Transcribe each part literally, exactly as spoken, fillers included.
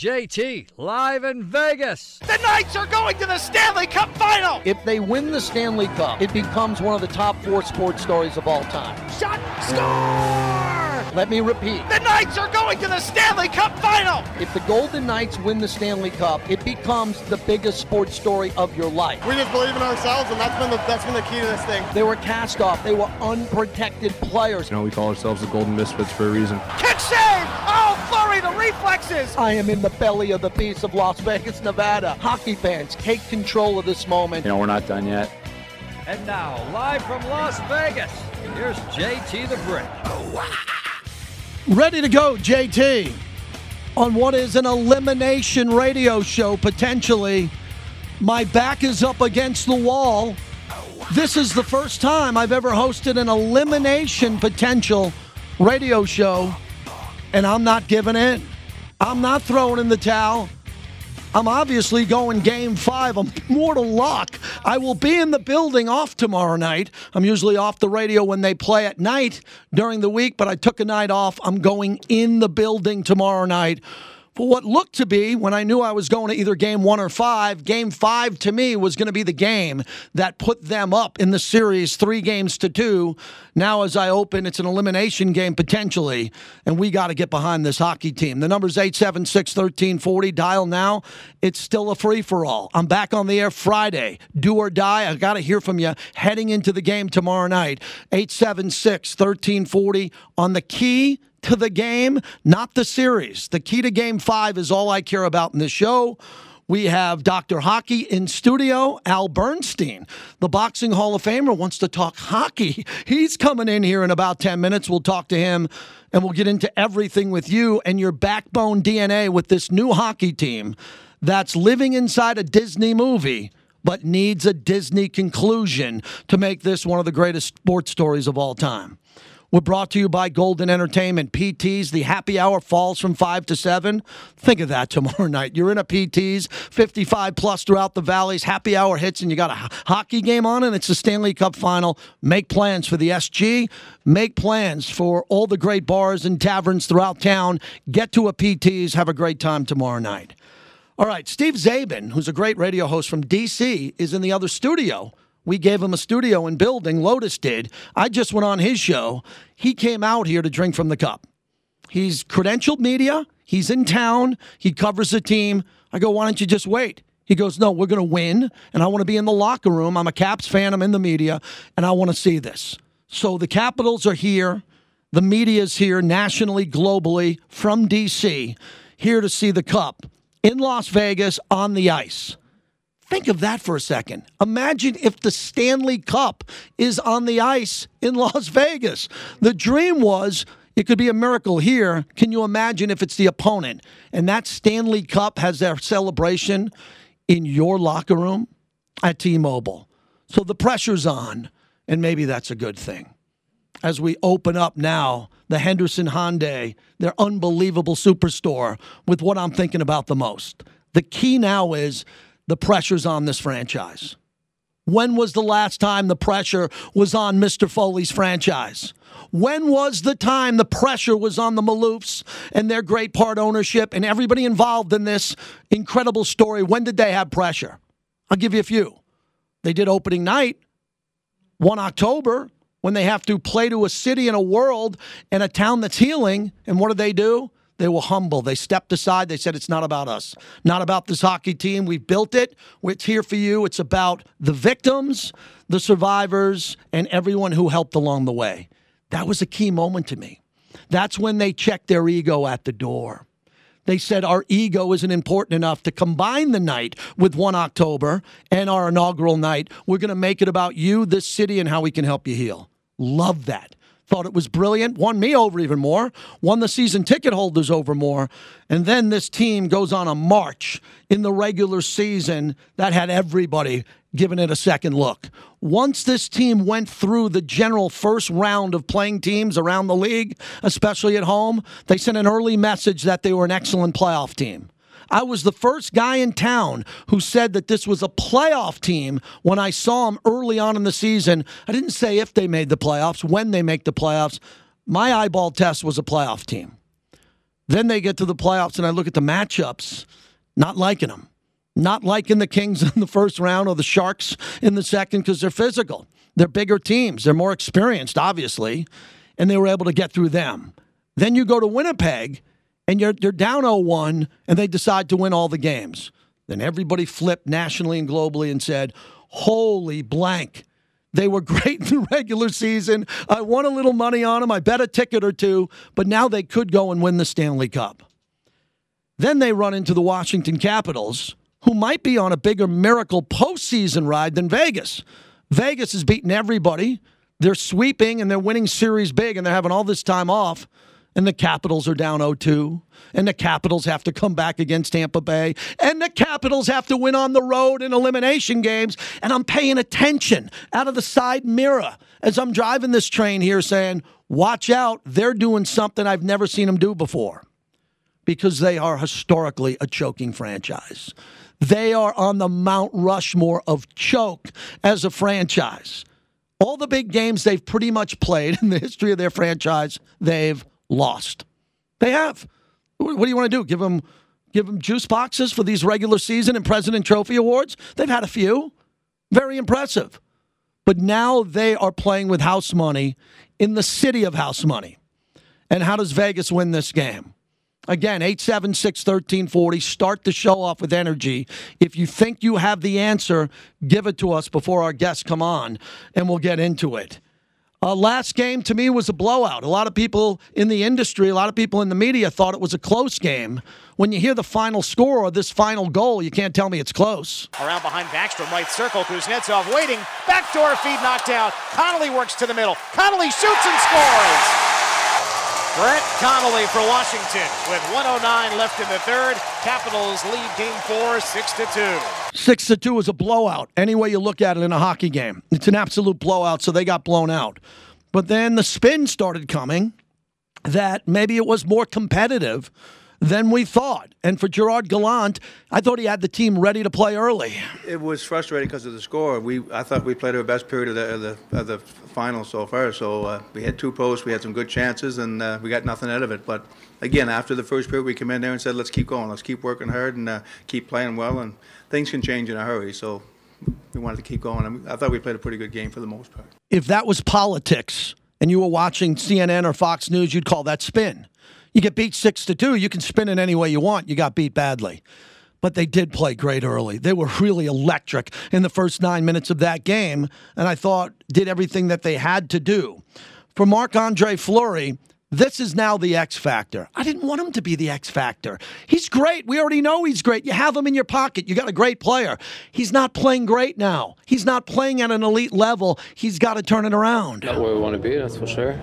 J T, live in Vegas. The Knights are going to the Stanley Cup Final. If they win the Stanley Cup, it becomes one of the top four sports stories of all time. Shot, score! Let me repeat. The Knights are going to the Stanley Cup Final. If the Golden Knights win the Stanley Cup, it becomes the biggest sports story of your life. We just believe in ourselves, and that's been the that's been the key to this thing. They were cast off. They were unprotected players. You know, we call ourselves the Golden Misfits for a reason. Kick save! Oh, Flurry, the reflexes! I am in the belly of the beast of Las Vegas, Nevada. Hockey fans, take control of this moment. You know, we're not done yet. And now, live from Las Vegas, here's J T the Brick. Ready to go, J T, on what is an elimination radio show, potentially. My back is up against the wall. This is the first time I've ever hosted an elimination potential radio show, and I'm not giving in. I'm not throwing in the towel. I'm obviously going game five. I'm mortal luck. I will be in the building off tomorrow night. I'm usually off the radio when they play at night during the week, but I took a night off. I'm going in the building tomorrow night for what looked to be, when I knew I was going to either game one or five, game five to me was going to be the game that put them up in the series three games to two. Now as I open, it's an elimination game potentially, and we got to get behind this hockey team. The number's eight seven six, one three four zero. Dial now. It's still a free-for-all. I'm back on the air Friday. Do or die. I got to hear from you heading into the game tomorrow night. eight seven six, one three four zero on the key to the game, not the series. The key to game five is all I care about in this show. We have Doctor Hockey in studio. Al Bernstein, the Boxing Hall of Famer, wants to talk hockey. He's coming in here in about ten minutes. We'll talk to him, and we'll get into everything with you and your backbone D N A with this new hockey team that's living inside a Disney movie but needs a Disney conclusion to make this one of the greatest sports stories of all time. We're brought to you by Golden Entertainment. P Ts, the happy hour falls from five to seven. Think of that tomorrow night. You're in a P Ts, fifty-five plus throughout the valleys. Happy hour hits, and you got a hockey game on, and it's the Stanley Cup Final. Make plans for the S G. Make plans for all the great bars and taverns throughout town. Get to a P Ts. Have a great time tomorrow night. All right, Steve Zabin, who's a great radio host from D C, is in the other studio. We gave him a studio and building. Lotus did. I just went on his show. He came out here to drink from the cup. He's credentialed media. He's in town. He covers the team. I go, why don't you just wait? He goes, no, we're going to win, and I want to be in the locker room. I'm a Caps fan. I'm in the media, and I want to see this. So the Capitals are here. The media's here nationally, globally, from D C, here to see the cup in Las Vegas on the ice. Think of that for a second. Imagine if the Stanley Cup is on the ice in Las Vegas. The dream was it could be a miracle here. Can you imagine if it's the opponent and that Stanley Cup has their celebration in your locker room at T-Mobile? So the pressure's on, and maybe that's a good thing. As we open up now, the Henderson Hyundai, their unbelievable superstore, with what I'm thinking about the most. The key now is the pressure's on this franchise. When was the last time the pressure was on Mister Foley's franchise? When was the time the pressure was on the Maloofs and their great part ownership and everybody involved in this incredible story? When did they have pressure? I'll give you a few. They did opening night, one October, when they have to play to a city and a world and a town that's healing. And what did they do? They were humble. They stepped aside. They said, it's not about us. Not about this hockey team. We've built it. It's here for you. It's about the victims, the survivors, and everyone who helped along the way. That was a key moment to me. That's when they checked their ego at the door. They said, our ego isn't important enough to combine the night with one October and our inaugural night. We're going to make it about you, this city, and how we can help you heal. Love that. Thought it was brilliant, won me over even more, won the season ticket holders over more, and then this team goes on a march in the regular season that had everybody giving it a second look. Once this team went through the general first round of playing teams around the league, especially at home, they sent an early message that they were an excellent playoff team. I was the first guy in town who said that this was a playoff team when I saw them early on in the season. I didn't say if they made the playoffs, when they make the playoffs. My eyeball test was a playoff team. Then they get to the playoffs, and I look at the matchups, not liking them. Not liking the Kings in the first round or the Sharks in the second because they're physical. They're bigger teams. They're more experienced, obviously, and they were able to get through them. Then you go to Winnipeg, and you're, you're down oh one, and they decide to win all the games. Then everybody flipped nationally and globally and said, holy blank. They were great in the regular season. I won a little money on them. I bet a ticket or two, but now they could go and win the Stanley Cup. Then they run into the Washington Capitals, who might be on a bigger miracle postseason ride than Vegas. Vegas is beating everybody. They're sweeping, and they're winning series big, and they're having all this time off. And the Capitals are down oh two. And the Capitals have to come back against Tampa Bay. And the Capitals have to win on the road in elimination games. And I'm paying attention out of the side mirror as I'm driving this train here saying, watch out, they're doing something I've never seen them do before. Because they are historically a choking franchise. They are on the Mount Rushmore of choke as a franchise. All the big games they've pretty much played in the history of their franchise, they've lost. They have. What do you want to do? Give them, give them juice boxes for these regular season and President Trophy awards? They've had a few. Very impressive. But now they are playing with house money in the city of house money. And how does Vegas win this game? Again, eight seven six, one three four zero. Start the show off with energy. If you think you have the answer, give it to us before our guests come on, and we'll get into it. Uh, last game, to me, was a blowout. A lot of people in the industry, a lot of people in the media thought it was a close game. When you hear the final score or this final goal, you can't tell me it's close. Around behind Backstrom, right circle. Kuznetsov waiting. Backdoor feed knocked out. Connolly works to the middle. Connolly shoots and scores. Brett Connolly for Washington with one oh nine left in the third. Capitals lead game four, six to two. Six to two is a blowout. Any way you look at it in a hockey game, it's an absolute blowout. So they got blown out. But then the spin started coming that maybe it was more competitive than we thought. And for Gerard Gallant, I thought he had the team ready to play early. It was frustrating because of the score. We I thought we played our best period of the of the, of the final so far. So uh, we had two posts, we had some good chances, and uh, we got nothing out of it. But again, after the first period, we came in there and said, let's keep going, let's keep working hard, and uh, keep playing well. And things can change in a hurry. So we wanted to keep going. And I thought we played a pretty good game for the most part. If that was politics and you were watching C N N or Fox News, you'd call that spin. You get beat six to two, you can spin it any way you want. You got beat badly. But they did play great early. They were really electric in the first nine minutes of that game, and I thought did everything that they had to do. For Marc-Andre Fleury, this is now the X factor. I didn't want him to be the X factor. He's great. We already know he's great. You have him in your pocket. You got a great player. He's not playing great now. He's not playing at an elite level. He's got to turn it around. Not where we want to be, that's for sure.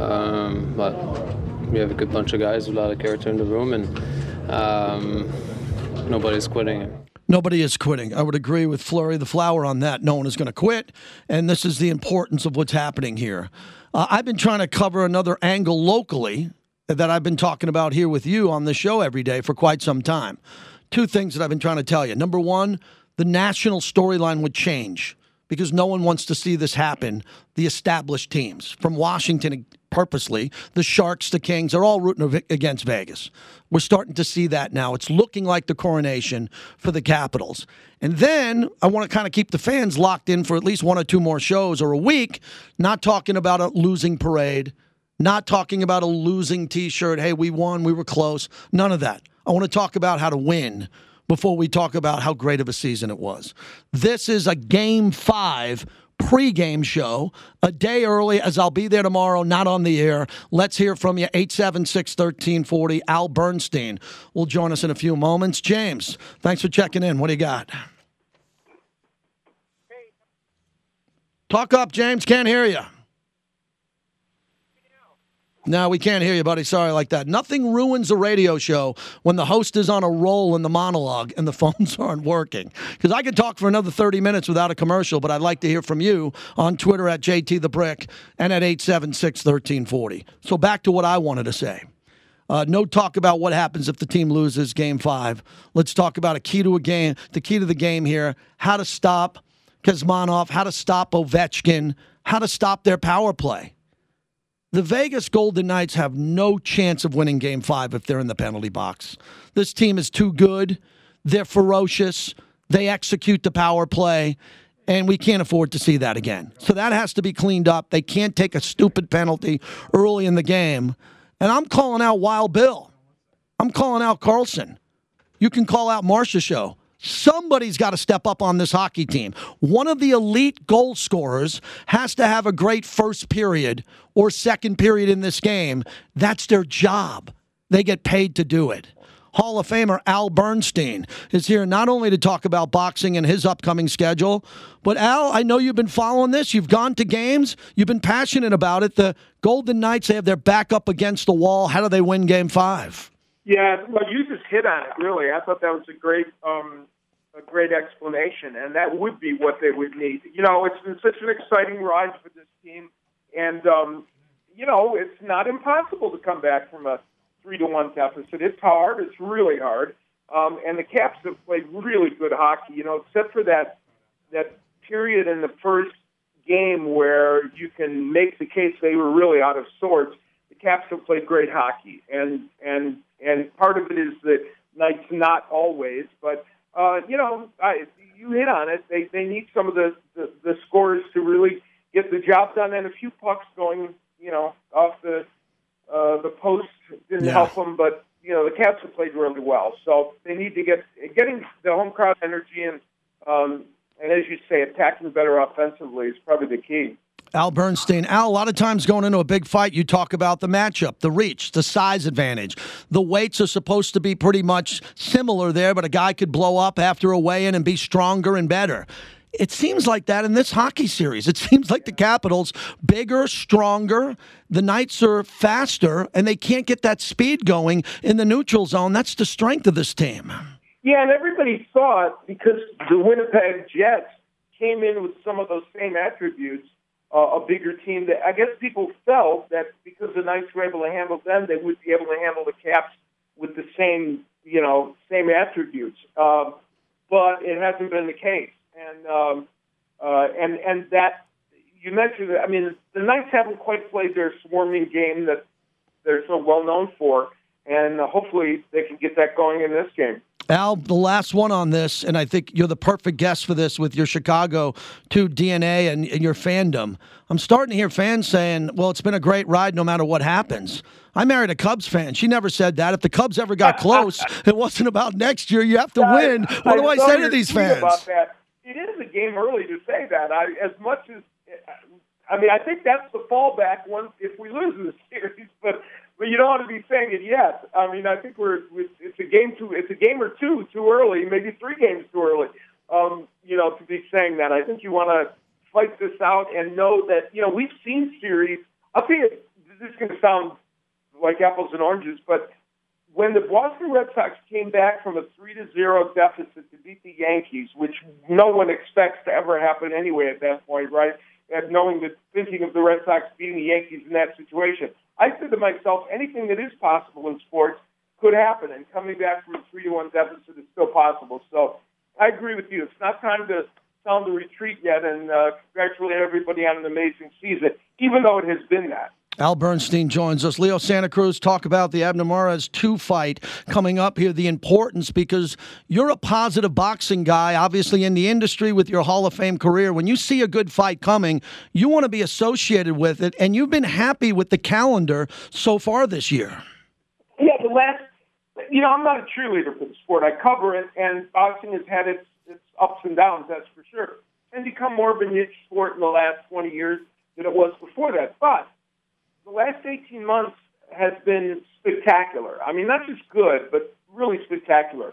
Um, but we have a good bunch of guys with a lot of character in the room, and um, nobody's quitting. Nobody is quitting. I would agree with Fleury the Flower on that. No one is going to quit, and this is the importance of what's happening here. Uh, I've been trying to cover another angle locally that I've been talking about here with you on the show every day for quite some time. Two things that I've been trying to tell you. Number one, the national storyline would change because no one wants to see this happen. The established teams from Washington purposely, the Sharks, the Kings, they're all rooting against Vegas. We're starting to see that now. It's looking like the coronation for the Capitals. And then I want to kind of keep the fans locked in for at least one or two more shows or a week, not talking about a losing parade, not talking about a losing T-shirt, hey, we won, we were close, none of that. I want to talk about how to win before we talk about how great of a season it was. This is a Game five pregame show, a day early, as I'll be there tomorrow, not on the air. Let's hear from you, eight seven six, one three four zero. Al Bernstein will join us in a few moments. James, thanks for checking in. What do you got? Talk up, James. Can't hear you. No, we can't hear you, buddy. Sorry like that. Nothing ruins a radio show when the host is on a roll in the monologue and the phones aren't working. Because I could talk for another thirty minutes without a commercial, but I'd like to hear from you on Twitter at J T the Brick and at eight seven six, one three four zero. So back to what I wanted to say. Uh, no talk about what happens if the team loses Game five. Let's talk about a key to a game, the key to the game here, how to stop Kuzmanov, how to stop Ovechkin, how to stop their power play. The Vegas Golden Knights have no chance of winning Game five if they're in the penalty box. This team is too good. They're ferocious. They execute the power play, and we can't afford to see that again. So that has to be cleaned up. They can't take a stupid penalty early in the game. And I'm calling out Wild Bill. I'm calling out Carlson. You can call out Marcia Show. Somebody's got to step up on this hockey team. One of the elite goal scorers has to have a great first period or second period in this game. That's their job. They get paid to do it. Hall of Famer Al Bernstein is here not only to talk about boxing and his upcoming schedule, but Al, I know you've been following this. You've gone to games. You've been passionate about it. The Golden Knights, they have their back up against the wall. How do they win Game five? Yeah, well, you just hit on it, really. I thought that was a great um, a great explanation, and that would be what they would need. You know, it's been such an exciting ride for this team, and, um, you know, it's not impossible to come back from a three to one deficit. It's hard. It's really hard. Um, and the Caps have played really good hockey, you know, except for that that period in the first game where you can make the case they were really out of sorts. The Caps have played great hockey, and and and part of it is that Knights not always, but uh, you know, I, you hit on it. They they need some of the, the the scorers to really get the job done, and a few pucks going, you know, off the uh, the post didn't Yeah. help them, but you know the Caps have played really well, so they need to get getting the home crowd energy and um, and as you say, attacking better offensively is probably the key. Al Bernstein. Al, a lot of times going into a big fight, you talk about the matchup, the reach, the size advantage. The weights are supposed to be pretty much similar there, but a guy could blow up after a weigh-in and be stronger and better. It seems like that in this hockey series. It seems like the Capitals, bigger, stronger, the Knights are faster, and they can't get that speed going in the neutral zone. That's the strength of this team. Yeah, and everybody saw it because the Winnipeg Jets came in with some of those same attributes. Uh, a bigger team that I guess people felt that because the Knights were able to handle them, they would be able to handle the Caps with the same, you know, same attributes. Um, but it hasn't been the case, and um, uh, and and that you mentioned. I mean, the Knights haven't quite played their swarming game that they're so well known for, and uh, hopefully they can get that going in this game. Al, the last one on this, and I think you're the perfect guest for this with your Chicago two D N A and, and your fandom. I'm starting to hear fans saying, well, it's been a great ride no matter what happens. I married a Cubs fan. She never said that. If the Cubs ever got close, it wasn't about next year. You have to win. What do I, I say to these fans? About that. It is a game early to say that. I, as much as, I mean, I think that's the fallback once if we lose the series, but But you don't want to be saying it yet. I mean, I think we're it's a game too. It's a game or two too early, maybe three games too early. Um, you know, to be saying that. I think you want to fight this out and know that you know we've seen series. I'll tell you, this is going to sound like apples and oranges, but when the Boston Red Sox came back from a three to zero deficit to beat the Yankees, which no one expects to ever happen anyway at that point, right? And knowing that, thinking of the Red Sox beating the Yankees in that situation. I said to myself, anything that is possible in sports could happen, and coming back from a three to one deficit is still possible. So I agree with you. It's not time to sound the retreat yet, and uh, congratulate everybody on an amazing season, even though it has been that. Al Bernstein joins us. Leo Santa Cruz, talk about the Abner Mares two fight coming up here, the importance, because you're a positive boxing guy, obviously in the industry with your Hall of Fame career. When you see a good fight coming, you want to be associated with it, and you've been happy with the calendar so far this year. Yeah, the last, you know, I'm not a cheerleader for the sport. I cover it, and boxing has had its, its ups and downs, that's for sure, and become more of a niche sport in the last twenty years than it was before that. But the last eighteen months has been spectacular. I mean, not just good, but really spectacular.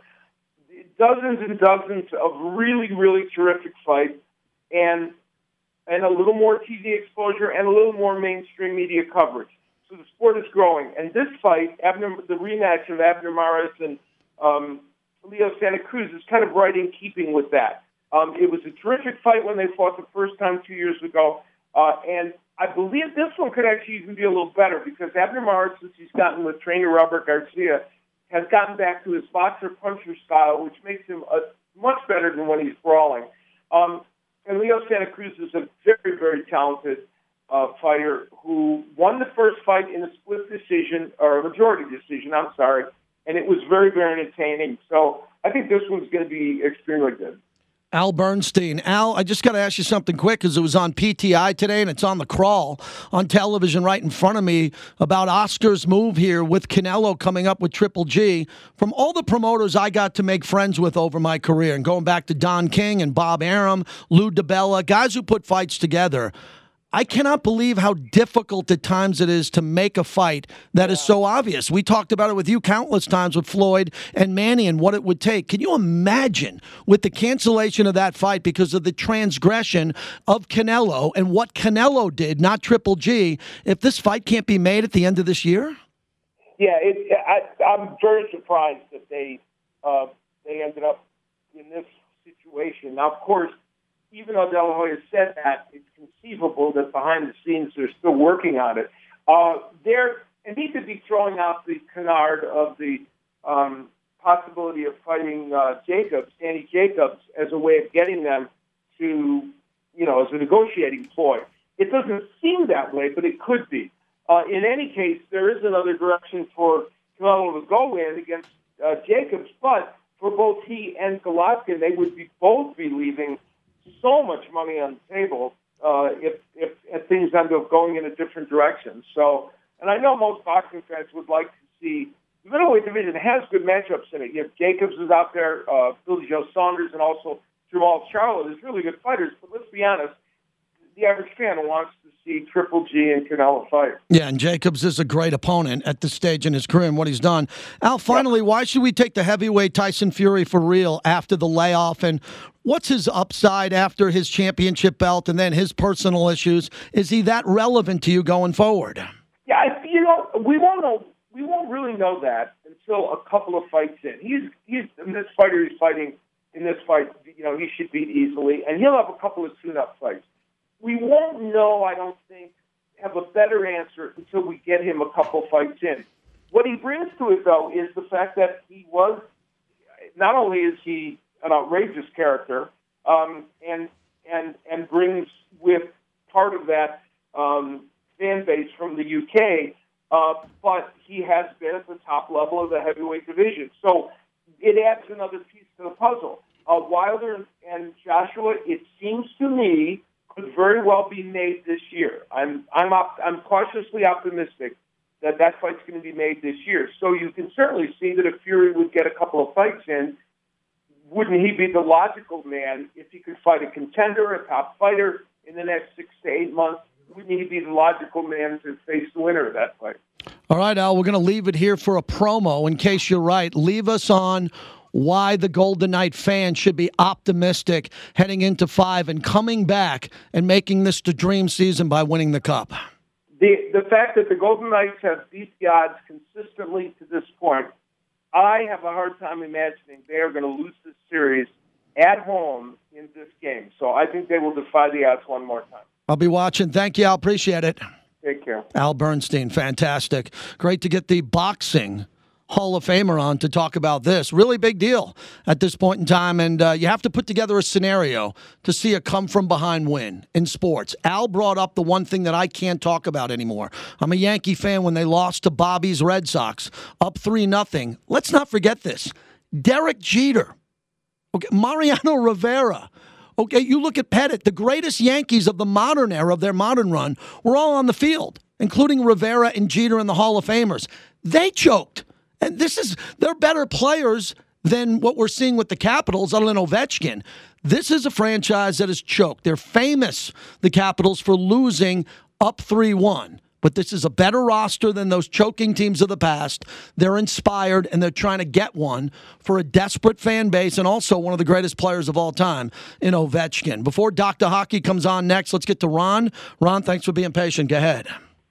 Dozens and dozens of really, really terrific fights, and and a little more T V exposure and a little more mainstream media coverage. So the sport is growing. And this fight, Abner, the rematch of Abner Mares and um, Leo Santa Cruz, is kind of right in keeping with that. Um, it was a terrific fight when they fought the first time two years ago, uh, and I believe this one could actually even be a little better because Abner Mares, since he's gotten with trainer Robert Garcia, has gotten back to his boxer-puncher style, which makes him a, much better than when he's brawling. Um, and Leo Santa Cruz is a very, very talented uh, fighter who won the first fight in a split decision, or a majority decision, I'm sorry, and it was very, very entertaining. So I think this one's going to be extremely good. Al Bernstein. Al, I just got to ask you something quick because it was on P T I today and it's on the crawl on television right in front of me about Oscar's move here with Canelo coming up with Triple G. From all the promoters I got to make friends with over my career, and going back to Don King and Bob Arum, Lou DiBella, guys who put fights together, I cannot believe how difficult at times it is to make a fight that is so obvious. We talked about it with you countless times with Floyd and Manny and what it would take. Can you imagine with the cancellation of that fight because of the transgression of Canelo and what Canelo did, not Triple G, if this fight can't be made at the end of this year? Yeah, it, I, I'm very surprised that they uh, they ended up in this situation. Now, of course, even though De La Hoya said that, it's conceivable that behind the scenes they're still working on it. Uh, they're, and he could be throwing out the canard of the um, possibility of fighting uh, Jacobs, Danny Jacobs, as a way of getting them to, you know, as a negotiating ploy. It doesn't seem that way, but it could be. Uh, in any case, there is another direction for Canelo to go in against uh, Jacobs, but for both he and Golovkin, they would be both be leaving so much money on the table uh, if, if if things end up going in a different direction. So, and I know most boxing fans would like to see the middleweight division has good matchups in it. You have Jacobs is out there, uh, Billy Joe Saunders, and also Jamal Charlo. There's really good fighters, but let's be honest, the average fan wants to see Triple G and Canelo fight. Yeah, and Jacobs is a great opponent at this stage in his career and what he's done. Al, finally, yeah. Why should we take the heavyweight Tyson Fury for real after the layoff? And what's his upside after his championship belt and then his personal issues? Is he that relevant to you going forward? Yeah, I, you know, we won't know. We won't really know that until a couple of fights in. He's he's in this fighter he's fighting in this fight. You know, he should beat easily, and he'll have a couple of tune-up fights. We won't know, I don't think, have a better answer until we get him a couple fights in. What he brings to it, though, is the fact that he was, not only is he an outrageous character, um, and and and brings with part of that um, fan base from the U K, uh, but he has been at the top level of the heavyweight division. So it adds another piece to the puzzle. Uh, Wilder and Joshua, it seems to me, could very well be made this year. I'm I'm op- I'm cautiously optimistic that that fight's going to be made this year. So you can certainly see that if Fury would get a couple of fights in, wouldn't he be the logical man if he could fight a contender, a top fighter in the next six to eight months? Wouldn't he be the logical man to face the winner of that fight? All right, Al, we're going to leave it here for a promo in case you're right. Leave us on why the Golden Knight fans should be optimistic heading into five and coming back and making this the dream season by winning the Cup. The the fact that the Golden Knights have beat the odds consistently to this point, I have a hard time imagining they are going to lose this series at home in this game. So I think they will defy the odds one more time. I'll be watching. Thank you, Al. Appreciate it. Take care. Al Bernstein, fantastic. Great to get the boxing Hall of Famer on to talk about this. Really big deal at this point in time, and uh, you have to put together a scenario to see a come-from-behind win in sports. Al brought up the one thing that I can't talk about anymore. I'm a Yankee fan when they lost to Bobby's Red Sox, up three nothing. Let's not forget this. Derek Jeter, okay, Mariano Rivera. Okay, you look at Pettit, the greatest Yankees of the modern era, of their modern run, were all on the field, including Rivera and Jeter and the Hall of Famers. They choked. And this is, they're better players than what we're seeing with the Capitals, other than Ovechkin. This is a franchise that is choked. They're famous, the Capitals, for losing up three one. But this is a better roster than those choking teams of the past. They're inspired, and they're trying to get one for a desperate fan base and also one of the greatest players of all time in Ovechkin. Before Doctor Hockey comes on next, let's get to Ron. Ron, thanks for being patient. Go ahead.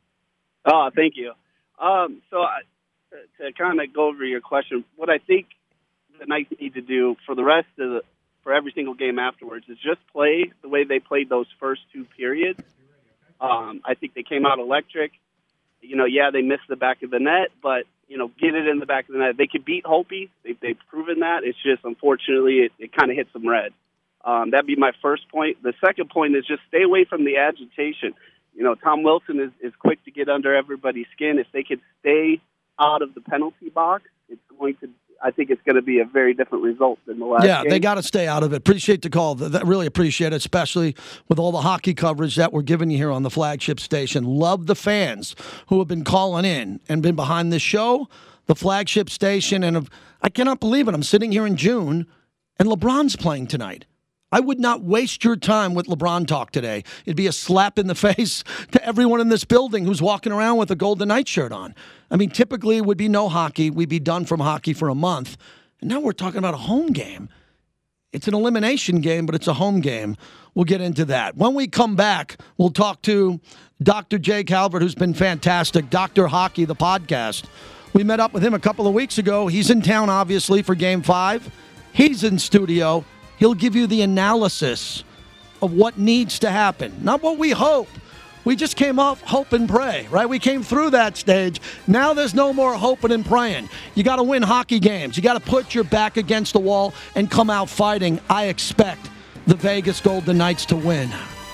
Oh, thank you. Um, so I... To kind of go over your question, what I think the Knights need to do for the rest of the, for every single game afterwards is just play the way they played those first two periods. Um, I think they came out electric. You know, yeah, they missed the back of the net, but, you know, get it in the back of the net. They could beat Hopi. They, they've proven that. It's just, unfortunately, it, it kind of hits them red. Um, that'd be my first point. The second point is just stay away from the agitation. You know, Tom Wilson is, is quick to get under everybody's skin. If they could stay out of the penalty box, it's going to. I think it's going to be a very different result than the last yeah, game. they got to stay out of it. Appreciate the call. Th- Really appreciate it, especially with all the hockey coverage that we're giving you here on the flagship station. Love the fans who have been calling in and been behind this show, the flagship station, and have, I cannot believe it. I'm sitting here in June, and LeBron's playing tonight. I would not waste your time with LeBron talk today. It'd be a slap in the face to everyone in this building who's walking around with a Golden Knights shirt on. I mean, typically it would be no hockey. We'd be done from hockey for a month. And now we're talking about a home game. It's an elimination game, but it's a home game. We'll get into that. When we come back, we'll talk to Doctor Jay Calvert, who's been fantastic, Doctor Hockey, the podcast. We met up with him a couple of weeks ago. He's in town, obviously, for Game five. He's in studio. He'll give you the analysis of what needs to happen, not what we hope. We just came off hope and pray, right? We came through that stage. Now there's no more hoping and praying. You got to win hockey games. You got to put your back against the wall and come out fighting. I expect the Vegas Golden Knights to win.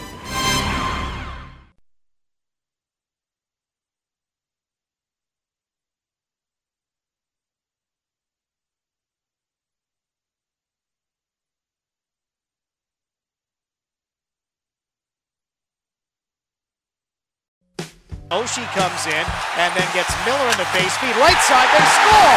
Oshie comes in and then gets Miller in the face feed. Right side, they score!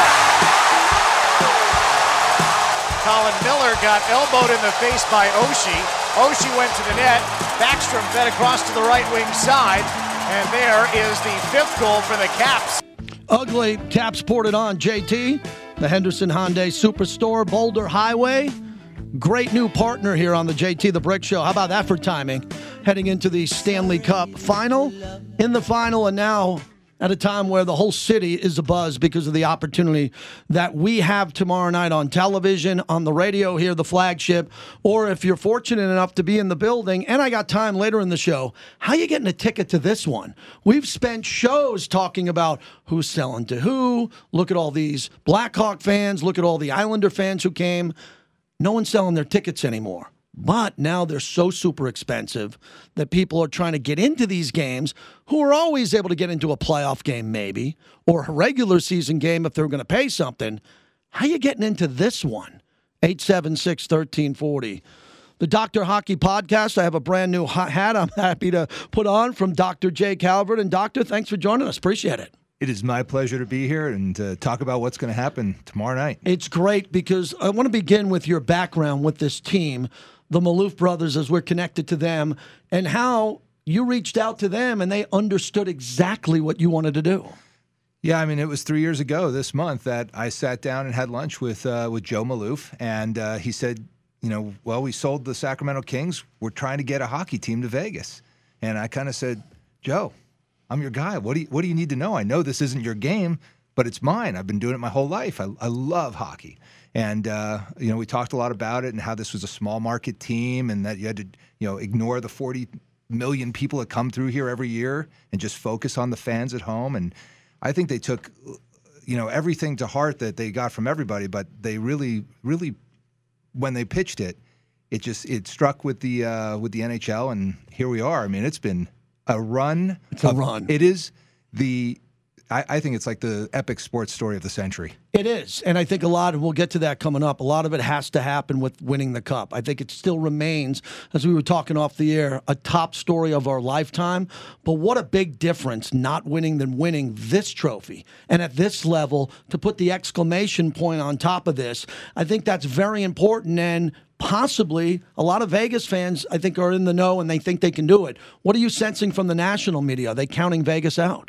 Colin Miller got elbowed in the face by Oshie. Oshie went to the net. Backstrom fed across to the right wing side. And there is the fifth goal for the Caps. Ugly. Caps poured it on. J T, the Henderson Hyundai Superstore, Boulder Highway. Great new partner here on the J T The Brick Show. How about that for timing? Heading into the Stanley Cup final. In the final, and now at a time where the whole city is abuzz because of the opportunity that we have tomorrow night on television, on the radio here, the flagship, or if you're fortunate enough to be in the building, and I got time later in the show, how you getting a ticket to this one? We've spent shows talking about who's selling to who. Look at all these Blackhawk fans. Look at all the Islander fans who came. No one's selling their tickets anymore. But now they're so super expensive that people are trying to get into these games who are always able to get into a playoff game maybe, or a regular season game if they're going to pay something. How you getting into this one? eight seven six, one three four zero. The Doctor Hockey Podcast, I have a brand new hat I'm happy to put on from Doctor Jay Calvert. And Doctor, thanks for joining us. Appreciate it. It is my pleasure to be here and to talk about what's going to happen tomorrow night. It's great because I want to begin with your background with this team, the Maloof brothers, as we're connected to them, and how you reached out to them and they understood exactly what you wanted to do. Yeah, I mean, it was three years ago this month that I sat down and had lunch with uh, with Joe Maloof, and uh, he said, you know, well, we sold the Sacramento Kings. We're trying to get a hockey team to Vegas. And I kind of said, Joe, I'm your guy. What do you, what do you need to know? I know this isn't your game, but it's mine. I've been doing it my whole life. I, I love hockey. And, uh, you know, we talked a lot about it and how this was a small market team and that you had to, you know, ignore the forty million people that come through here every year and just focus on the fans at home. And I think they took, you know, everything to heart that they got from everybody, but they really, really, when they pitched it, it just, it struck with the, uh, with the N H L, and here we are. I mean, it's been a run. It's a of, run. It is the, I, I think it's like the epic sports story of the century. It is, and I think a lot of, we'll get to that coming up, a lot of it has to happen with winning the Cup. I think it still remains, as we were talking off the air, a top story of our lifetime, but what a big difference not winning than winning this trophy. And at this level, to put the exclamation point on top of this, I think that's very important, and possibly a lot of Vegas fans, I think, are in the know and they think they can do it. What are you sensing from the national media? Are they counting Vegas out?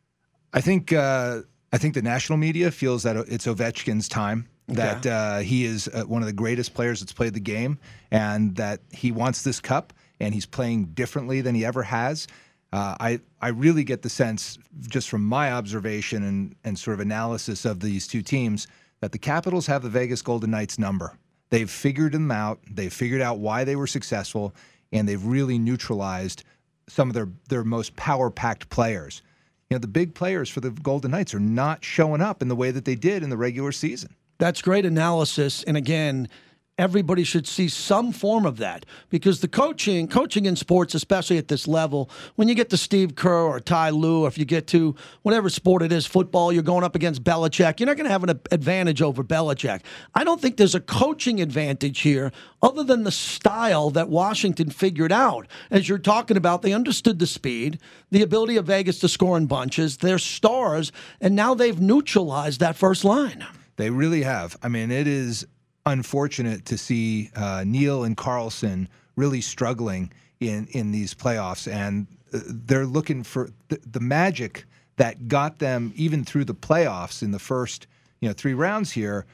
I think uh, I think the national media feels that it's Ovechkin's time, Okay. that uh, he is uh, one of the greatest players that's played the game, and that he wants this cup, and he's playing differently than he ever has. Uh, I I really get the sense, just from my observation and, and sort of analysis of these two teams, that the Capitals have the Vegas Golden Knights number. They've figured them out. They've figured out why they were successful, and they've really neutralized some of their, their most power-packed players. You know, the big players for the Golden Knights are not showing up in the way that they did in the regular season. That's great analysis. And again, everybody should see some form of that, because the coaching, coaching in sports, especially at this level, when you get to Steve Kerr or Ty Lue, or if you get to whatever sport it is, football, you're going up against Belichick, you're not going to have an advantage over Belichick. I don't think there's a coaching advantage here other than the style that Washington figured out. As you're talking about, they understood the speed, the ability of Vegas to score in bunches, their stars, and now they've neutralized that first line. They really have. I mean, it is unfortunate to see uh, Neal and Carlson really struggling in, in these playoffs, and uh, they're looking for the, the magic that got them even through the playoffs in the first, you know, three rounds here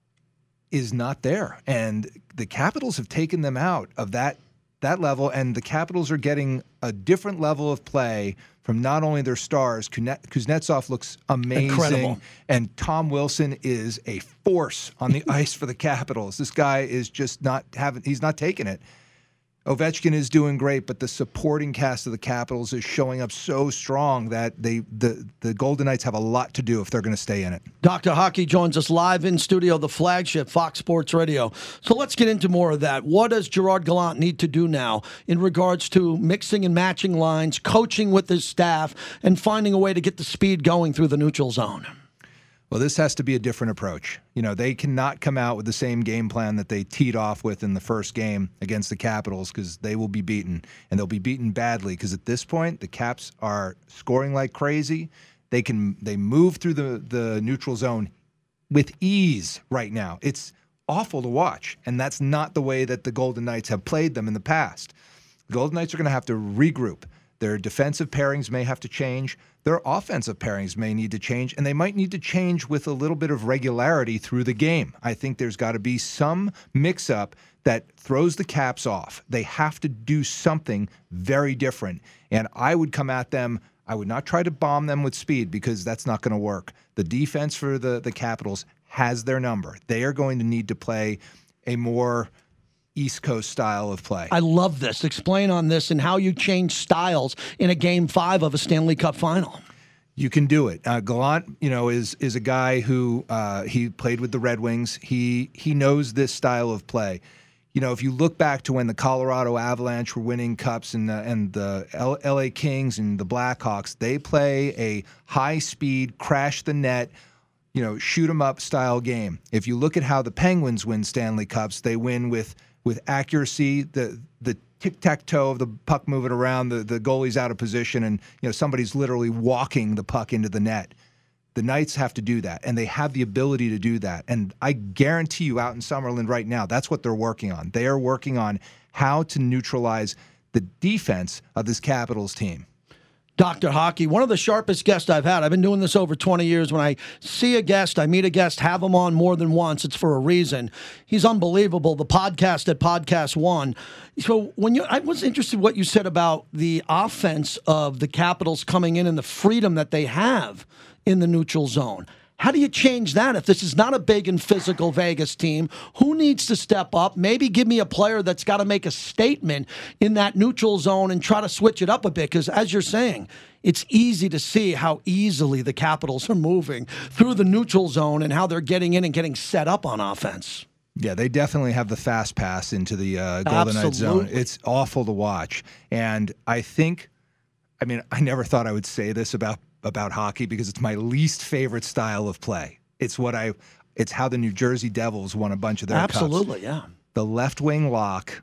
is not there, and the Capitals have taken them out of that that level, and the Capitals are getting a different level of play from not only their stars. Kuznetsov looks amazing. Incredible. And Tom Wilson is a force on the ice for the Capitals. This guy is just not having, he's not taking it. Ovechkin is doing great, but the supporting cast of the Capitals is showing up so strong that they the, the Golden Knights have a lot to do if they're going to stay in it. Doctor Hockey joins us live in studio, the flagship Fox Sports Radio. So let's get into more of that. What does Gerard Gallant need to do now in regards to mixing and matching lines, coaching with his staff, and finding a way to get the speed going through the neutral zone? Well, this has to be a different approach. You know, they cannot come out with the same game plan that they teed off with in the first game against the Capitals, because they will be beaten, and they'll be beaten badly, because at this point, the Caps are scoring like crazy. They can they move through the, the neutral zone with ease right now. It's awful to watch, and that's not the way that the Golden Knights have played them in the past. The Golden Knights are going to have to regroup. Their defensive pairings may have to change. Their offensive pairings may need to change, and they might need to change with a little bit of regularity through the game. I think there's got to be some mix-up that throws the Caps off. They have to do something very different, and I would come at them. I would not try to bomb them with speed, because that's not going to work. The defense for the, the Capitals has their number. They are going to need to play a more East Coast style of play. I love this. Explain on this and how you change styles in a game five of a Stanley Cup final. You can do it. Uh, Gallant, you know, is is a guy who uh, he played with the Red Wings. He he knows this style of play. You know, if you look back to when the Colorado Avalanche were winning cups and the, and the L- LA Kings and the Blackhawks, they play a high-speed, crash the net, you know, shoot 'em up style game. If you look at how the Penguins win Stanley Cups, they win with with accuracy, the the tic-tac-toe of the puck moving around, the, the goalie's out of position, and you know somebody's literally walking the puck into the net. The Knights have to do that, and they have the ability to do that. And I guarantee you out in Summerlin right now, that's what they're working on. They are working on how to neutralize the defense of this Capitals team. Doctor Hockey, one of the sharpest guests I've had. I've been doing this over twenty years. When I see a guest, I meet a guest, have him on more than once. It's for a reason. He's unbelievable. The podcast at Podcast One. So when you, I was interested in what you said about the offense of the Capitals coming in and the freedom that they have in the neutral zone. How do you change that if this is not a big and physical Vegas team? Who needs to step up? Maybe give me a player that's got to make a statement in that neutral zone and try to switch it up a bit, because as you're saying, it's easy to see how easily the Capitals are moving through the neutral zone and how they're getting in and getting set up on offense. Yeah, they definitely have the fast pass into the uh, Golden Knights zone. It's awful to watch. And I think, I mean, I never thought I would say this about about hockey, because it's my least favorite style of play. It's what I, it's how the New Jersey Devils won a bunch of their Absolutely, cups. yeah. The left wing lock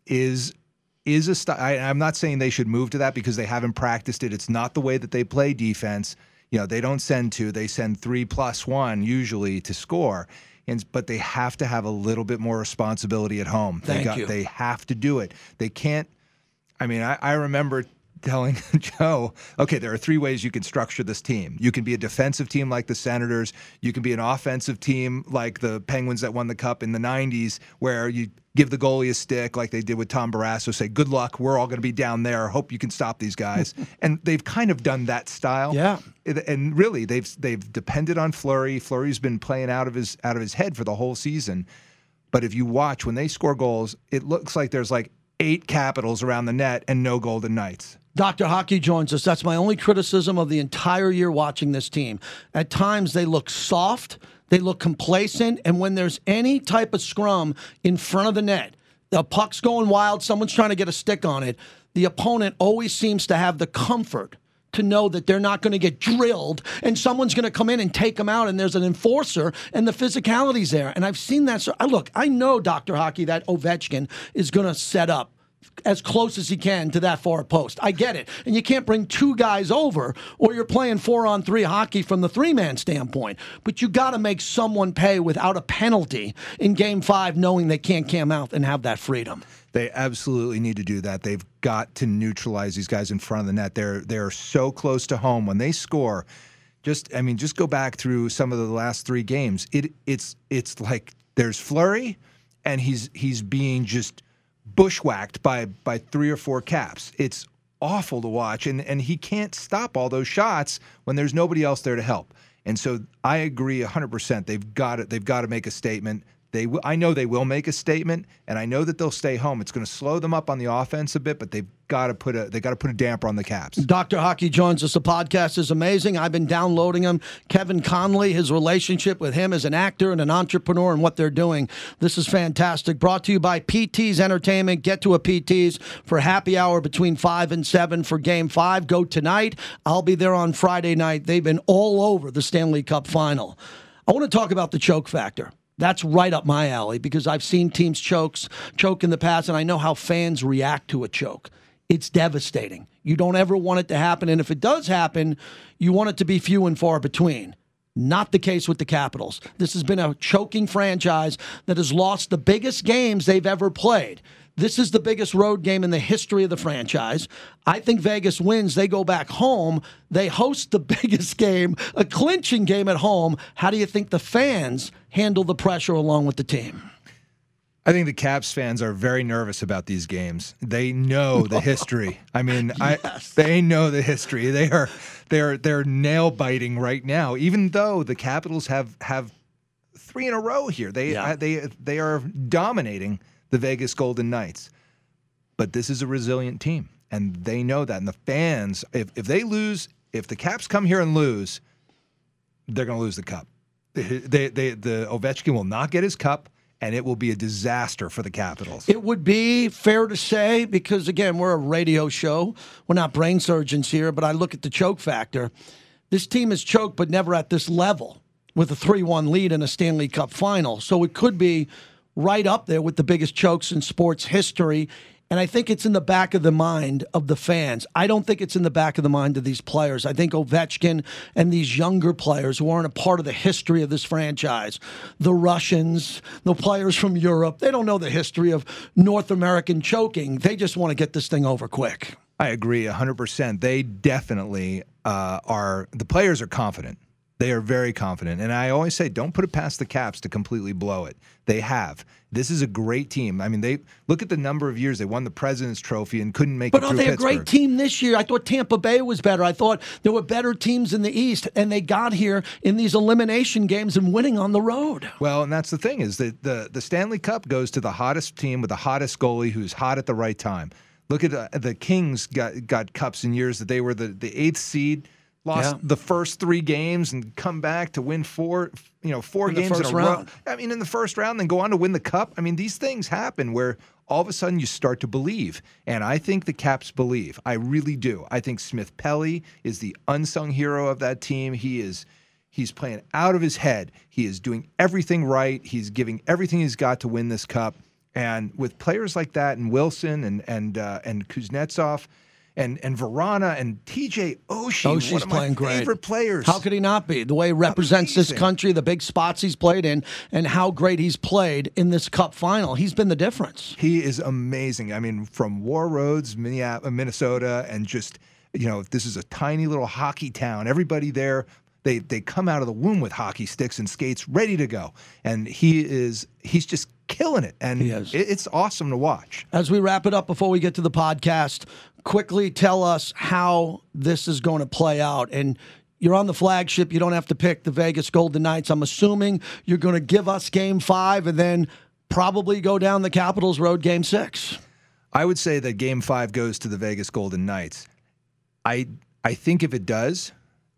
is is a style. I'm not saying they should move to that because they haven't practiced it. It's not the way that they play defense. You know, they don't send two, they send three plus one usually to score. And but they have to have a little bit more responsibility at home. Thank they got, you. They have to do it. They can't. I mean, I, I remember telling Joe, okay, there are three ways you can structure this team. You can be a defensive team like the Senators. You can be an offensive team like the Penguins that won the Cup in the nineties, where you give the goalie a stick like they did with Tom Barrasso, say, good luck, we're all going to be down there. Hope you can stop these guys. And they've kind of done that style. Yeah. And really, they've they've depended on Fleury. Fleury's been playing out of his out of his head for the whole season. But if you watch, when they score goals, it looks like there's like eight Capitals around the net and no Golden Knights. Doctor Hockey joins us. That's my only criticism of the entire year watching this team. At times, they look soft. They look complacent, and when there's any type of scrum in front of the net, the puck's going wild, someone's trying to get a stick on it, the opponent always seems to have the comfort to know that they're not going to get drilled and someone's going to come in and take them out, and there's an enforcer and the physicality's there. And I've seen that. So, look, I know, Doctor Hockey, that Ovechkin is going to set up as close as he can to that far post. I get it. And you can't bring two guys over, or you're playing four-on-three hockey from the three-man standpoint. But you got to make someone pay without a penalty in Game five, knowing they can't cam out and have that freedom. They absolutely need to do that. They've got to neutralize these guys in front of the net. They're they're so close to home. When they score, just I mean, just go back through some of the last three games. It it's it's like there's Fleury, and he's he's being just bushwhacked by by three or four caps. It's awful to watch, and and he can't stop all those shots when there's nobody else there to help. And so I agree one hundred percent. They've got it. They've got to make a statement. They, w- I know they will make a statement, and I know that they'll stay home. It's going to slow them up on the offense a bit, but they've got to put a they got to put a damper on the Caps. Doctor Hockey joins us. The podcast is amazing. I've been downloading him. Kevin Connolly, his relationship with him as an actor and an entrepreneur, and what they're doing. This is fantastic. Brought to you by P T's Entertainment. Get to a P T's for happy hour between five and seven for Game Five. Go tonight. I'll be there on Friday night. They've been all over the Stanley Cup Final. I want to talk about the choke factor. That's right up my alley, because I've seen teams chokes, choke in the past, and I know how fans react to a choke. It's devastating. You don't ever want it to happen, and if it does happen, you want it to be few and far between. Not the case with the Capitals. This has been a choking franchise that has lost the biggest games they've ever played. This is the biggest road game in the history of the franchise. I think Vegas wins. They go back home. They host the biggest game, a clinching game at home. How do you think the fans handle the pressure along with the team? I think the Caps fans are very nervous about these games. They know the history. I mean, yes. I, they know the history. They are they're they're nail biting right now. Even though the Capitals have have three in a row here, they yeah. they they are dominating the Vegas Golden Knights. But this is a resilient team, and they know that. And the fans, if if they lose, if the Caps come here and lose, they're going to lose the cup. They, they, the Ovechkin will not get his cup, and it will be a disaster for the Capitals. It would be fair to say, because, again, we're a radio show. We're not brain surgeons here, but I look at the choke factor. This team is choked, but never at this level, with a three one lead in a Stanley Cup final. So it could be right up there with the biggest chokes in sports history. And I think it's in the back of the mind of the fans. I don't think it's in the back of the mind of these players. I think Ovechkin and these younger players who aren't a part of the history of this franchise, the Russians, the players from Europe, they don't know the history of North American choking. They just want to get this thing over quick. I agree one hundred percent. They definitely uh, are, the players are confident. They are very confident. And I always say, don't put it past the Caps to completely blow it. They have. This is a great team. I mean, they look at the number of years they won the President's Trophy and couldn't make but it are through they Pittsburgh. a great team this year? I thought Tampa Bay was better. I thought there were better teams in the East, and they got here in these elimination games and winning on the road. Well, and that's the thing, is that the, the Stanley Cup goes to the hottest team with the hottest goalie who's hot at the right time. Look at uh, the Kings got, got cups in years that they were the, the eighth seed. Lost yeah. the first three games and come back to win four, you know, four in games in a round. row. I mean, in the first round, then go on to win the cup. I mean, these things happen where all of a sudden you start to believe. And I think the Caps believe. I really do. I think Smith Pelly is the unsung hero of that team. He is he's playing out of his head. He is doing everything right. He's giving everything he's got to win this cup. And with players like that, and Wilson and and uh, and Kuznetsov, And and Verana and T J Oshie, Oshie's one of my playing great. favorite players. How could he not be? The way he represents Amazing. this country, the big spots he's played in, and how great he's played in this Cup final. He's been the difference. He is amazing. I mean, from War Roads, Minnesota, and just, you know, this is a tiny little hockey town. Everybody there, they they come out of the womb with hockey sticks and skates ready to go. And he is, he's just killing it. And He is. it, it's awesome to watch. As we wrap it up before we get to the podcast, quickly tell us how this is going to play out. And you're on the flagship. You don't have to pick the Vegas Golden Knights. I'm assuming you're going to give us game five and then probably go down the Capitals road game six. I would say that game five goes to the Vegas Golden Knights. I I think if it does,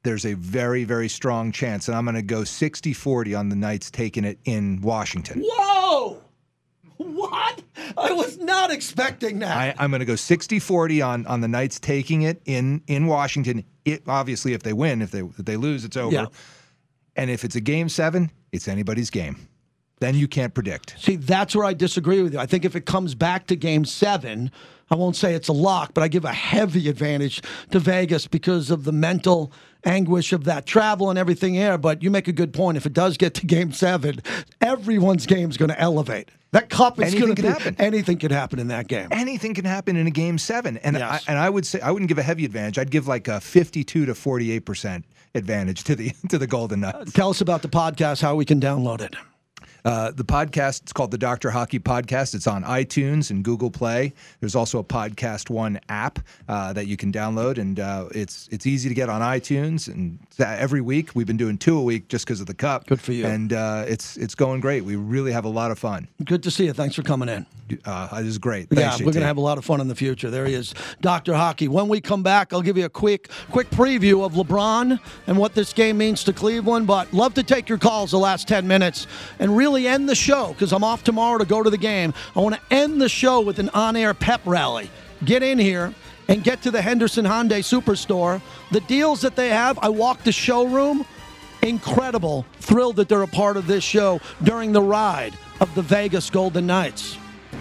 there's a very, very strong chance, and I'm going to go sixty forty on the Knights taking it in Washington. Whoa! What? I was not expecting that. I, I'm going to go sixty forty on, on the Knights taking it in, in Washington. It, obviously, if they win, if they if they lose, it's over. Yeah. And if it's a game seven, it's anybody's game. Then you can't predict. See, that's where I disagree with you. I think if it comes back to game seven, I won't say it's a lock, but I give a heavy advantage to Vegas because of the mental anguish of that travel and everything there. But you make a good point. If it does get to game seven, everyone's game is going to elevate. That cup is going to Anything be, can happen. Anything could happen in that game. Anything can happen in a game seven. And Yes. I, and I would say I wouldn't give a heavy advantage. I'd give like a fifty-two to forty-eight percent advantage to the to the Golden Knights. Tell us about the podcast, how we can download it. Uh, the podcast, it's called the Doctor Hockey Podcast. It's on iTunes and Google Play. There's also a Podcast One app uh, that you can download, and uh, it's it's easy to get on iTunes. And every week, we've been doing two a week just because of the Cup. Good for you. And uh, it's it's going great. We really have a lot of fun. Good to see you. Thanks for coming in. Uh, it is great. Yeah, Thanks, we're J going T. to have a lot of fun in the future. There he is, Doctor Hockey. When we come back, I'll give you a quick quick preview of LeBron and what this game means to Cleveland. But love to take your calls the last ten minutes and really end the show because I'm off tomorrow to go to the game. I want to end the show with an on-air pep rally. Get in here and get to the Henderson Hyundai Superstore. The deals that they have, I walked the showroom. Incredible. Thrilled that they're a part of this show during the ride of the Vegas Golden Knights.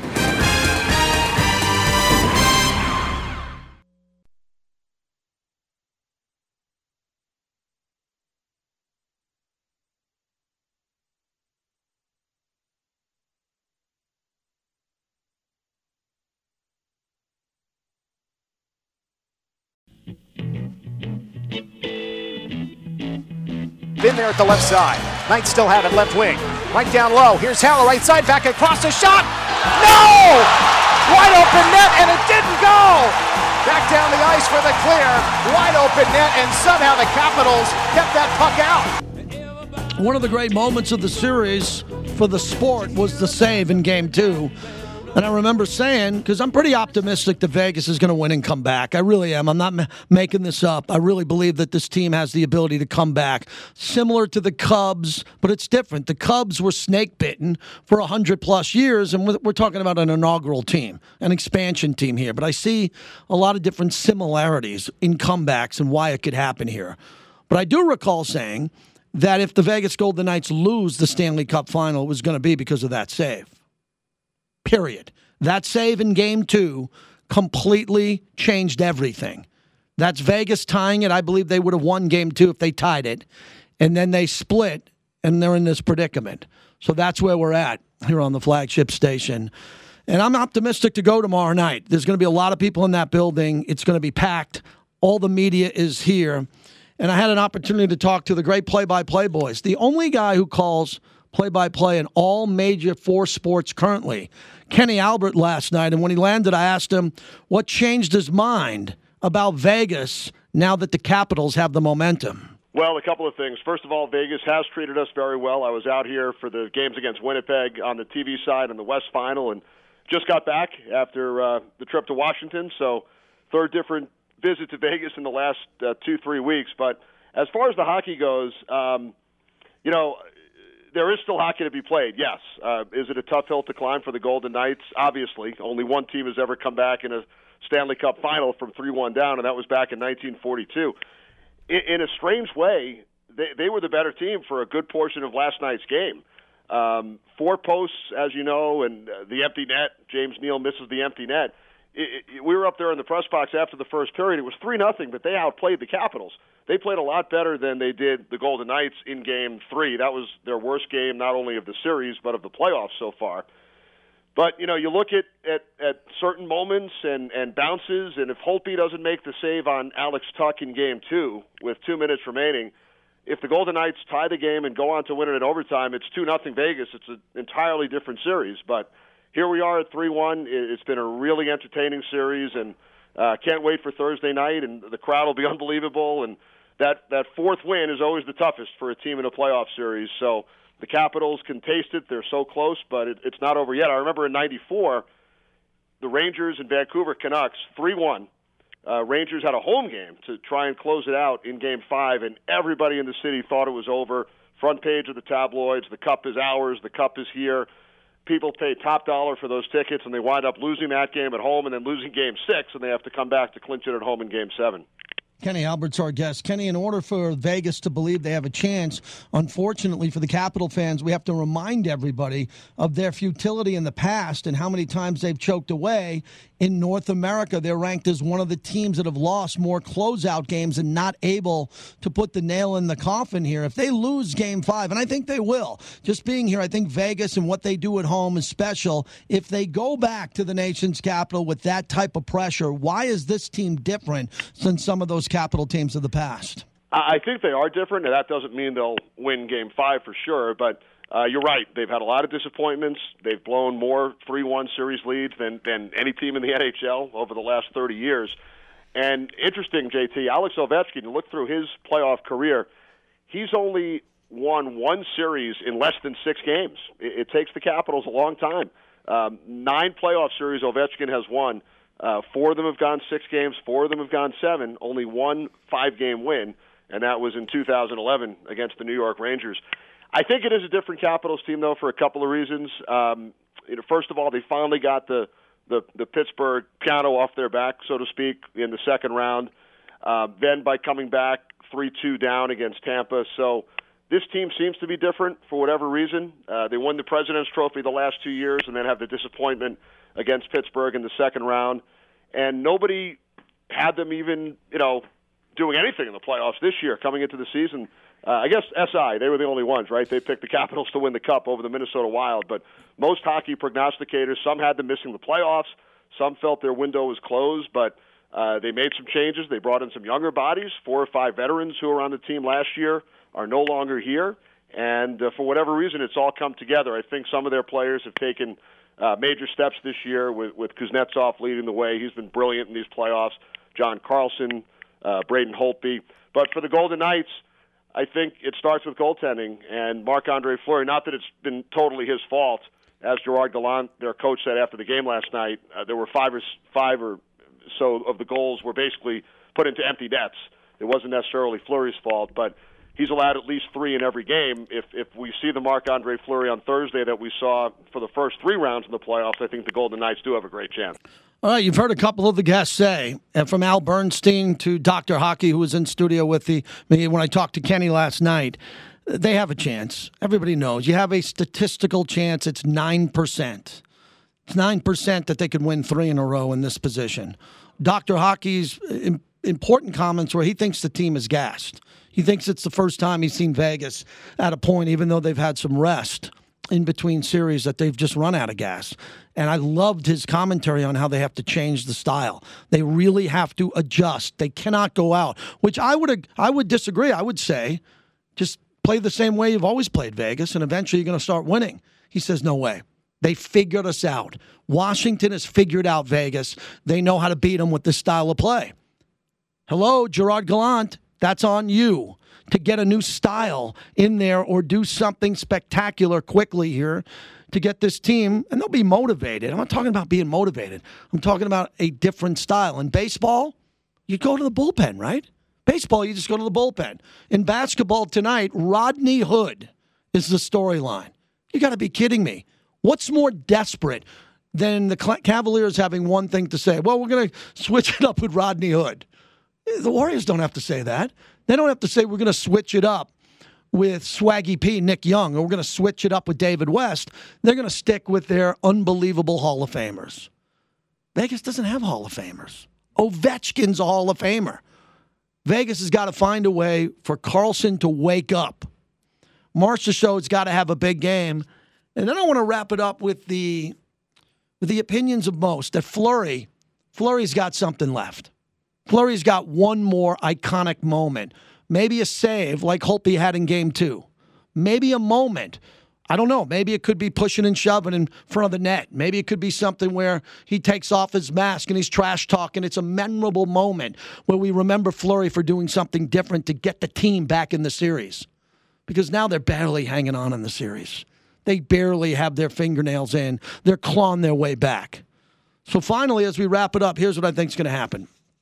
Been there at the left side. Knights still have it left wing. Right down low. Here's Haller right side. Back across the shot. No! Wide open net, and it didn't go! Back down the ice for the clear. Wide open net, and somehow the Capitals kept that puck out. One of the great moments of the series for the sport was the save in game two. And I remember saying, because I'm pretty optimistic that Vegas is going to win and come back. I really am. I'm not ma- making this up. I really believe that this team has the ability to come back. Similar to the Cubs, but it's different. The Cubs were snake bitten for one hundred plus years, and we're, we're talking about an inaugural team, an expansion team here. But I see a lot of different similarities in comebacks and why it could happen here. But I do recall saying that if the Vegas Golden Knights lose the Stanley Cup final, it was going to be because of that save. Period. That save in game two completely changed everything. That's Vegas tying it. I believe they would have won game two if they tied it. And then they split, and they're in this predicament. So that's where we're at here on the flagship station. And I'm optimistic to go tomorrow night. There's going to be a lot of people in that building. It's going to be packed. All the media is here. And I had an opportunity to talk to the great play-by-play boys. The only guy who calls play-by-play in all major four sports currently, Kenny Albert last night. And when he landed, I asked him what changed his mind about Vegas now that the Capitals have the momentum. Well, a couple of things. First of all, Vegas has treated us very well. I was out here for the games against Winnipeg on the T V side in the West Final and just got back after uh, the trip to Washington. So third different visit to Vegas in the last uh, two, three weeks. But as far as the hockey goes, um, you know, there is still hockey to be played, yes. Uh, is it a tough hill to climb for the Golden Knights? Obviously. Only one team has ever come back in a Stanley Cup final from three one down, and that was back in nineteen forty-two. In, in a strange way, they, they were the better team for a good portion of last night's game. Um, four posts, as you know, and uh, the empty net. James Neal misses the empty net. It, it, we were up there in the press box after the first period. It was three nothing, but they outplayed the Capitals. They played a lot better than they did the Golden Knights in Game three. That was their worst game, not only of the series, but of the playoffs so far. But, you know, you look at, at, at certain moments and, and bounces, and if Holtby doesn't make the save on Alex Tuck in Game two with two minutes remaining, if the Golden Knights tie the game and go on to win it in overtime, it's two nothing Vegas. It's an entirely different series. But here we are at three one. It's been a really entertaining series, and uh, can't wait for Thursday night, and the crowd will be unbelievable. And that, that fourth win is always the toughest for a team in a playoff series. So the Capitals can taste it. They're so close, but it, it's not over yet. I remember in ninety-four, the Rangers and Vancouver Canucks, three one. uh, Rangers had a home game to try and close it out in Game five, and everybody in the city thought it was over. Front page of the tabloids, the cup is ours, the cup is here. People pay top dollar for those tickets, and they wind up losing that game at home and then losing Game six, and they have to come back to clinch it at home in Game seven. Kenny Albert's our guest. Kenny, in order for Vegas to believe they have a chance, unfortunately for the Capital fans, we have to remind everybody of their futility in the past and how many times they've choked away. In North America, they're ranked as one of the teams that have lost more closeout games and not able to put the nail in the coffin here. If they lose Game five, and I think they will, just being here, I think Vegas and what they do at home is special. If they go back to the nation's capital with that type of pressure, why is this team different than some of those Capital teams of the past? I think they are different, and that doesn't mean they'll win Game five for sure, but uh, you're right. They've had a lot of disappointments. They've blown more three one series leads than, than any team in the N H L over the last thirty years. And interesting, J T, Alex Ovechkin, you look through his playoff career, he's only won one series in less than six games. It, it takes the Capitals a long time. Um, nine playoff series Ovechkin has won. Uh, four of them have gone six games. Four of them have gone seven. Only one five-game win, and that was in two thousand eleven against the New York Rangers. I think it is a different Capitals team, though, for a couple of reasons. Um, you know, first of all, they finally got the, the, the Pittsburgh piano off their back, so to speak, in the second round. Uh, then by coming back three two down against Tampa. So this team seems to be different for whatever reason. Uh, they won the President's Trophy the last two years and then have the disappointment against Pittsburgh in the second round. And nobody had them even, you know, doing anything in the playoffs this year coming into the season. Uh, I guess S I, they were the only ones, right? They picked the Capitals to win the Cup over the Minnesota Wild. But most hockey prognosticators, some had them missing the playoffs. Some felt their window was closed, but uh, they made some changes. They brought in some younger bodies. Four or five veterans who were on the team last year are no longer here. And uh, for whatever reason, it's all come together. I think some of their players have taken uh, major steps this year with, with Kuznetsov leading the way. He's been brilliant in these playoffs. John Carlson, uh, Braden Holtby. But for the Golden Knights, I think it starts with goaltending. And Marc-Andre Fleury, not that it's been totally his fault, as Gerard Gallant, their coach, said after the game last night, uh, there were five or, five or so of the goals were basically put into empty nets. It wasn't necessarily Fleury's fault, but he's allowed at least three in every game. If if we see the Marc-Andre Fleury on Thursday that we saw for the first three rounds in the playoffs, I think the Golden Knights do have a great chance. All right, you've heard a couple of the guests say, and from Al Bernstein to Doctor Hockey, who was in studio with the me when I talked to Kenny last night, they have a chance. Everybody knows. You have a statistical chance. It's nine percent. It's nine percent that they could win three in a row in this position. Doctor Hockey's important comments where he thinks the team is gassed. He thinks it's the first time he's seen Vegas at a point, even though they've had some rest in between series, that they've just run out of gas. And I loved his commentary on how they have to change the style. They really have to adjust. They cannot go out, which I would I would disagree. I would say just play the same way you've always played Vegas, and eventually you're going to start winning. He says, no way. They figured us out. Washington has figured out Vegas. They know how to beat them with this style of play. Hello, Gerard Gallant. That's on you to get a new style in there or do something spectacular quickly here to get this team, and they'll be motivated. I'm not talking about being motivated. I'm talking about a different style. In baseball, you go to the bullpen, right? Baseball, you just go to the bullpen. In basketball tonight, Rodney Hood is the storyline. You got to be kidding me. What's more desperate than the Cavaliers having one thing to say? Well, we're going to switch it up with Rodney Hood. The Warriors don't have to say that. They don't have to say we're going to switch it up with Swaggy P, Nick Young, or we're going to switch it up with David West. They're going to stick with their unbelievable Hall of Famers. Vegas doesn't have Hall of Famers. Ovechkin's a Hall of Famer. Vegas has got to find a way for Carlson to wake up. Marcia Show's got to have a big game. And then I want to wrap it up with the with the opinions of most that Fleury, Fleury's got something left. Fleury's got one more iconic moment. Maybe a save like Holtby had in game two. Maybe a moment. I don't know. Maybe it could be pushing and shoving in front of the net. Maybe it could be something where he takes off his mask and he's trash talking. It's a memorable moment where we remember Fleury for doing something different to get the team back in the series. Because now they're barely hanging on in the series. They barely have their fingernails in. They're clawing their way back. So finally, as we wrap it up, here's what I think is going to happen.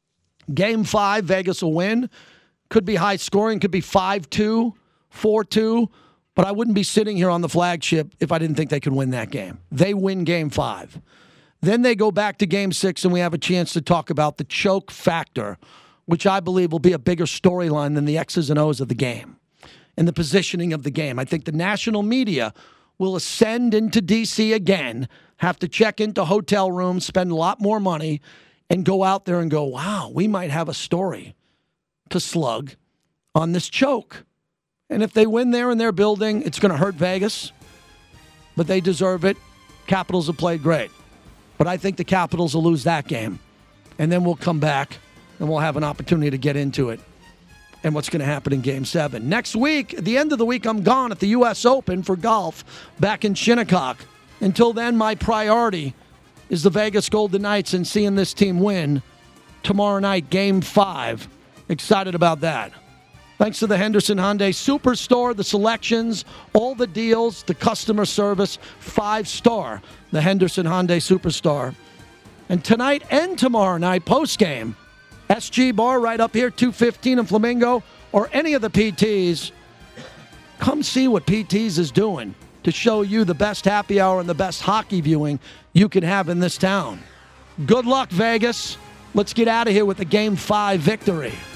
Game five, Vegas will win. Could be high scoring, could be five two, four two, but I wouldn't be sitting here on the flagship if I didn't think they could win that game. They win game five. Then they go back to game six, and we have a chance to talk about the choke factor, which I believe will be a bigger storyline than the X's and O's of the game and the positioning of the game. I think the national media will ascend into D C again, have to check into hotel rooms, spend a lot more money, and go out there and go, wow, we might have a story to slug on this choke. And if they win there in their building, it's going to hurt Vegas, but they deserve it. Capitals have played great. But I think the Capitals will lose that game. And then we'll come back and we'll have an opportunity to get into it and what's going to happen in Game seven. Next week, at the end of the week, I'm gone at the U S Open for golf back in Shinnecock. Until then, my priority is the Vegas Golden Knights and seeing this team win tomorrow night, Game five. Excited about that. Thanks to the Henderson Hyundai Superstore, the selections, all the deals, the customer service, five-star, the Henderson Hyundai Superstar. And tonight and tomorrow night, post-game, S G Bar right up here, two fifteen in Flamingo, or any of the P Ts. Come see what P Ts is doing to show you the best happy hour and the best hockey viewing you can have in this town. Good luck, Vegas. Let's get out of here with a Game five victory.